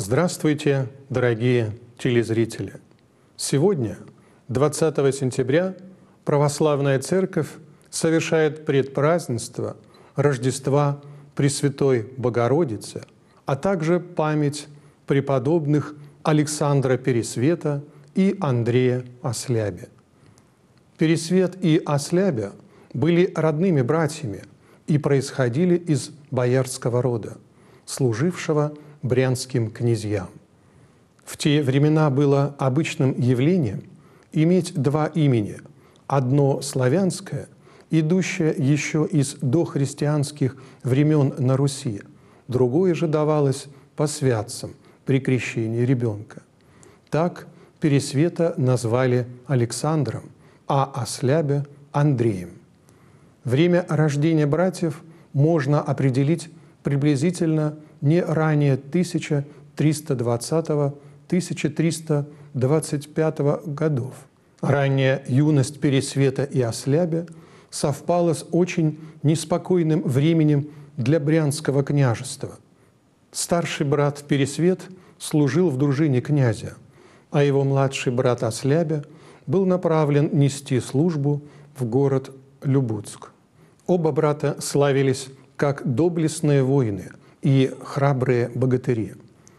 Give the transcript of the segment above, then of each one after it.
Здравствуйте, дорогие телезрители! Сегодня, 20 сентября, Православная Церковь совершает предпразднество Рождества Пресвятой Богородицы, а также память преподобных Александра Пересвета и Андрея Ослябя. Пересвет и Ослябя были родными братьями и происходили из боярского рода, служившего брянским князьям. В те времена было обычным явлением иметь два имени: одно славянское, идущее еще из дохристианских времен на Руси, другое же давалось по святцам при крещении ребенка. Так Пересвета назвали Александром, а Ослябя – Андреем. Время рождения братьев можно определить приблизительно не ранее 1320-1325 годов. Ранняя юность Пересвета и Ослябя совпала с очень неспокойным временем для Брянского княжества. Старший брат Пересвет служил в дружине князя, а его младший брат Ослябя был направлен нести службу в город Любуцк. Оба брата славились как доблестные воины и храбрые богатыри.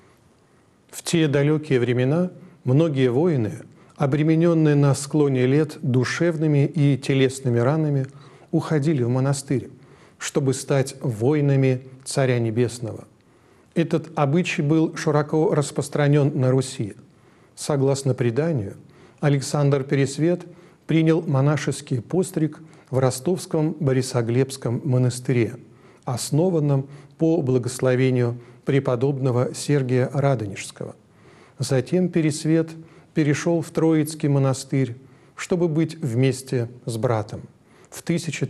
В те далекие времена многие воины, обремененные на склоне лет душевными и телесными ранами, уходили в монастырь, чтобы стать воинами Царя Небесного. Этот обычай был широко распространен на Руси. Согласно преданию, Александр Пересвет принял монашеский постриг в ростовском Борисоглебском монастыре, основанном по благословению преподобного Сергия Радонежского. Затем Пересвет перешел в Троицкий монастырь, чтобы быть вместе с братом. В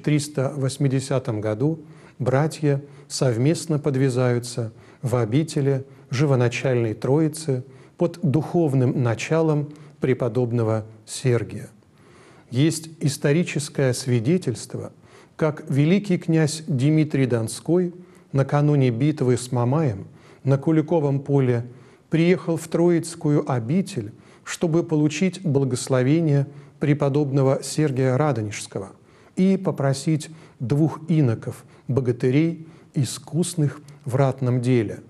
1380 году братья совместно подвязаются в обители Живоначальной Троицы под духовным началом преподобного Сергия. Есть историческое свидетельство, как великий князь Дмитрий Донской накануне битвы с Мамаем на Куликовом поле приехал в Троицкую обитель, чтобы получить благословение преподобного Сергия Радонежского и попросить двух иноков, богатырей, искусных в ратном деле.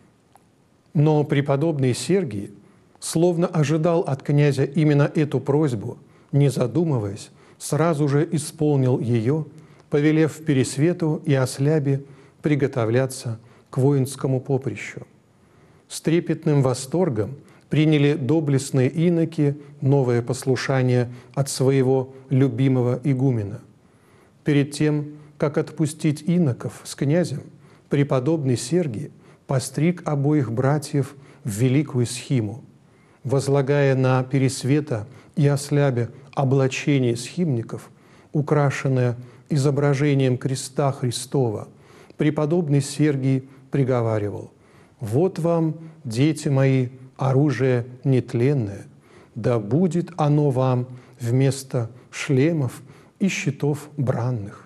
Но преподобный Сергий словно ожидал от князя именно эту просьбу, не задумываясь, сразу же исполнил ее, повелев Пересвету и Ослябе приготовляться к воинскому поприщу. С трепетным восторгом приняли доблестные иноки новое послушание от своего любимого игумена. Перед тем, как отпустить иноков с князем, преподобный Сергий постриг обоих братьев в великую схиму. Возлагая на Пересвета и Ослябя облачение схимников, украшенное изображением креста Христова, преподобный Сергий приговаривал: «Вот вам, дети мои, оружие нетленное, да будет оно вам вместо шлемов и щитов бранных».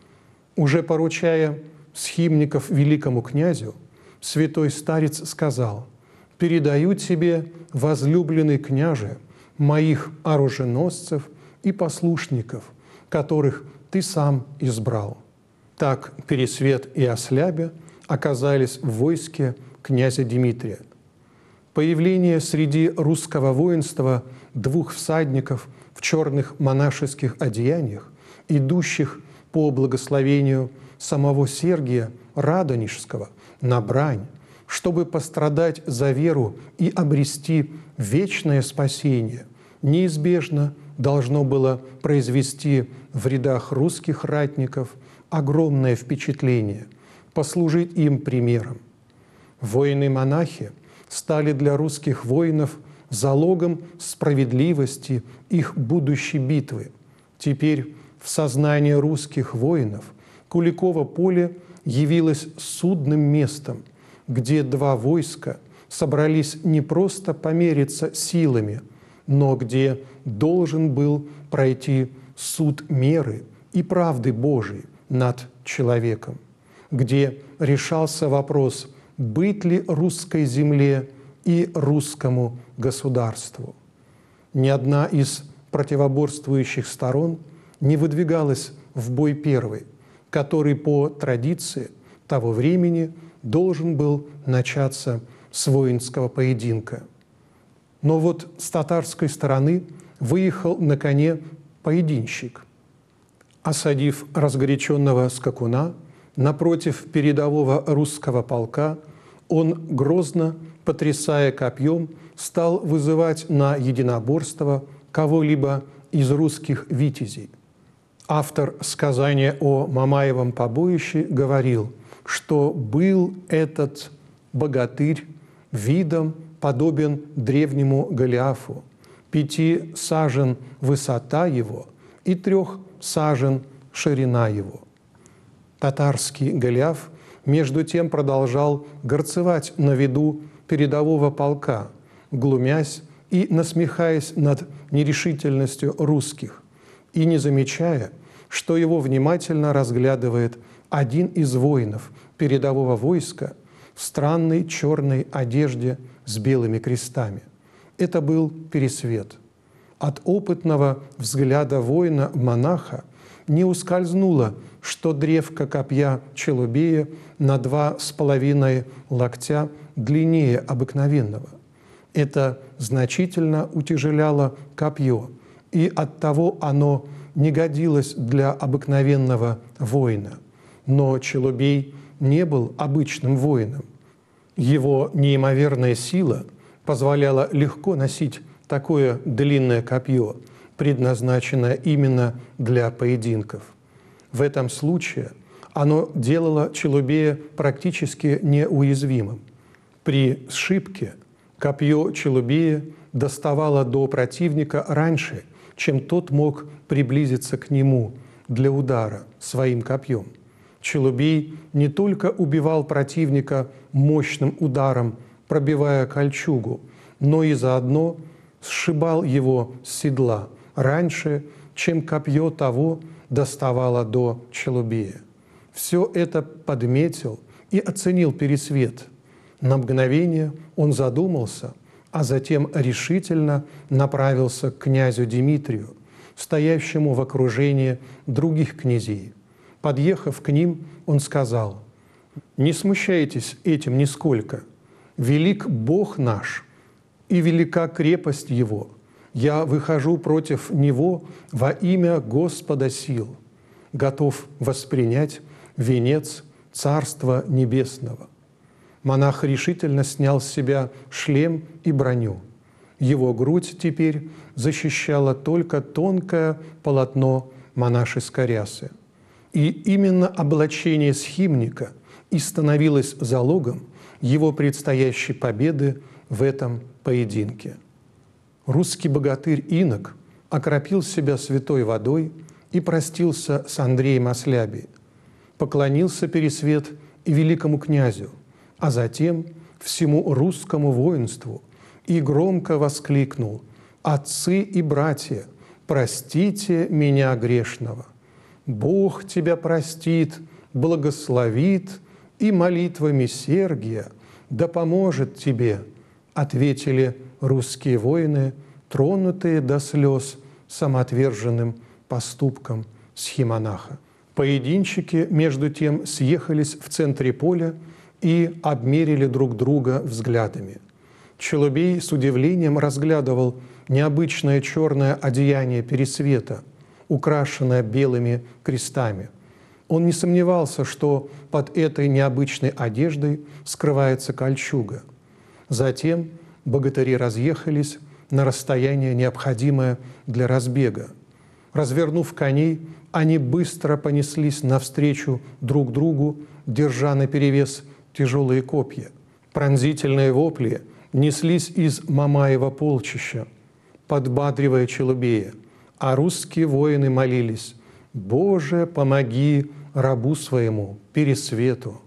Уже поручая схимников великому князю, святой старец сказал: «Передаю тебе, возлюбленный княже, моих оруженосцев и послушников, которых ты сам избрал». Так Пересвет и Ослябя оказались в войске князя Дмитрия. Появление среди русского воинства двух всадников в черных монашеских одеяниях, идущих по благословению самого Сергия Радонежского на брань, чтобы пострадать за веру и обрести вечное спасение, неизбежно должно было произвести в рядах русских ратников огромное впечатление, послужить им примером. Воины-монахи стали для русских воинов залогом справедливости их будущей битвы. Теперь в сознании русских воинов Куликово поле явилось судным местом, где два войска собрались не просто помериться силами, но где должен был пройти суд меры и правды Божией над человеком, где решался вопрос, быть ли русской земле и русскому государству. Ни одна из противоборствующих сторон не выдвигалась в бой первой, который по традиции того времени должен был начаться с воинского поединка. Но вот с татарской стороны выехал на коне поединщик. Осадив разгоряченного скакуна напротив передового русского полка, он, грозно потрясая копьем, стал вызывать на единоборство кого-либо из русских витязей. Автор сказания о Мамаевом побоище говорил, что был этот богатырь видом подобен древнему Голиафу, 5 сажен высота его и 3 сажен ширина его. Татарский Голиаф между тем продолжал горцевать на виду передового полка, глумясь и насмехаясь над нерешительностью русских, и не замечая, что его внимательно разглядывает один из воинов передового войска в странной черной одежде с белыми крестами. Это был Пересвет. От опытного взгляда воина-монаха не ускользнуло, что древко копья Челубея на 2,5 локтя длиннее обыкновенного. Это значительно утяжеляло копье, и оттого оно не годилось для обыкновенного воина. Но Челубей не был обычным воином. Его неимоверная сила позволяла легко носить такое длинное копье, предназначенное именно для поединков. В этом случае оно делало Челубея практически неуязвимым. При сшибке копье Челубея доставало до противника раньше, чем тот мог приблизиться к нему для удара своим копьем. Челубей не только убивал противника мощным ударом, пробивая кольчугу, но и заодно сшибал его с седла раньше, чем копье того доставало до Челубея. Все это подметил и оценил Пересвет. На мгновение он задумался, а затем решительно направился к князю Дмитрию, стоящему в окружении других князей. Подъехав к ним, он сказал: «Не смущайтесь этим нисколько. Велик Бог наш, и велика крепость Его. Я выхожу против Него во имя Господа сил, готов воспринять венец Царства Небесного». Монах решительно снял с себя шлем и броню. Его грудь теперь защищало только тонкое полотно монашеской рясы. И именно облачение схимника и становилось залогом его предстоящей победы в этом поединке. Русский богатырь инок окропил себя святой водой и простился с Андреем Ослябией, поклонился Пересвет и великому князю, а затем всему русскому воинству и громко воскликнул: «Отцы и братья, простите меня грешного! Бог тебя простит, благословит, и молитвами Сергия да поможет тебе», ответили русские воины, тронутые до слез самоотверженным поступком схимонаха. Поединщики, между тем, съехались в центре поля и обмерили друг друга взглядами. Челубей с удивлением разглядывал необычное черное одеяние Пересвета, украшенное белыми крестами. Он не сомневался, что под этой необычной одеждой скрывается кольчуга. Затем богатыри разъехались на расстояние, необходимое для разбега. Развернув коней, они быстро понеслись навстречу друг другу, держа наперевес тяжелые копья. Пронзительные вопли неслись из Мамаева полчища, подбадривая Челубея, а русские воины молились: «Боже, помоги рабу своему, Пересвету».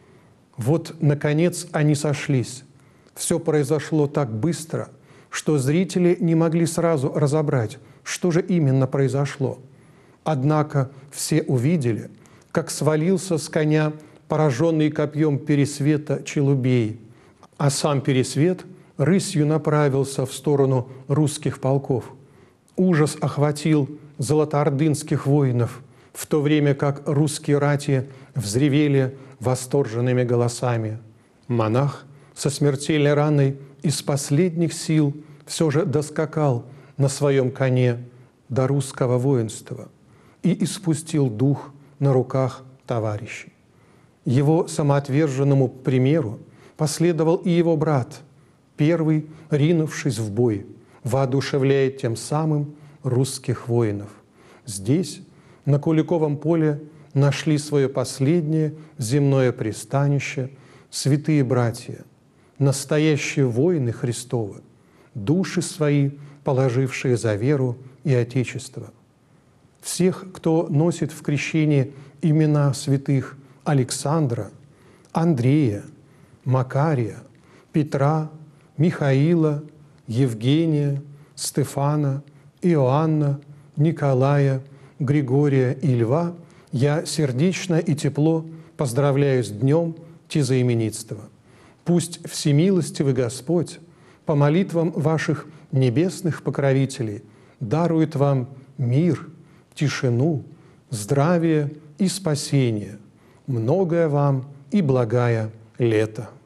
Вот, наконец, они сошлись. Все произошло так быстро, что зрители не могли сразу разобрать, что же именно произошло. Однако все увидели, как свалился с коня пораженный копьем Пересвета Челубей, а сам Пересвет рысью направился в сторону русских полков. Ужас охватил золотоордынских воинов, в то время как русские рати взревели восторженными голосами. Монах со смертельной раной из последних сил все же доскакал на своем коне до русского воинства и испустил дух на руках товарищей. Его самоотверженному примеру последовал и его брат, первый ринувшись в бой, воодушевляя тем самым русских воинов. Здесь, на Куликовом поле, нашли свое последнее земное пристанище святые братья, настоящие воины Христовы, души свои, положившие за веру и Отечество. Всех, кто носит в крещении имена святых Александра, Андрея, Макария, Петра, Михаила, Евгения, Стефана, Иоанна, Николая, Григория и Льва, я сердечно и тепло поздравляю с днем тезаименитства. Пусть всемилостивый Господь по молитвам ваших небесных покровителей дарует вам мир, тишину, здравие и спасение. Многое вам и благая лето.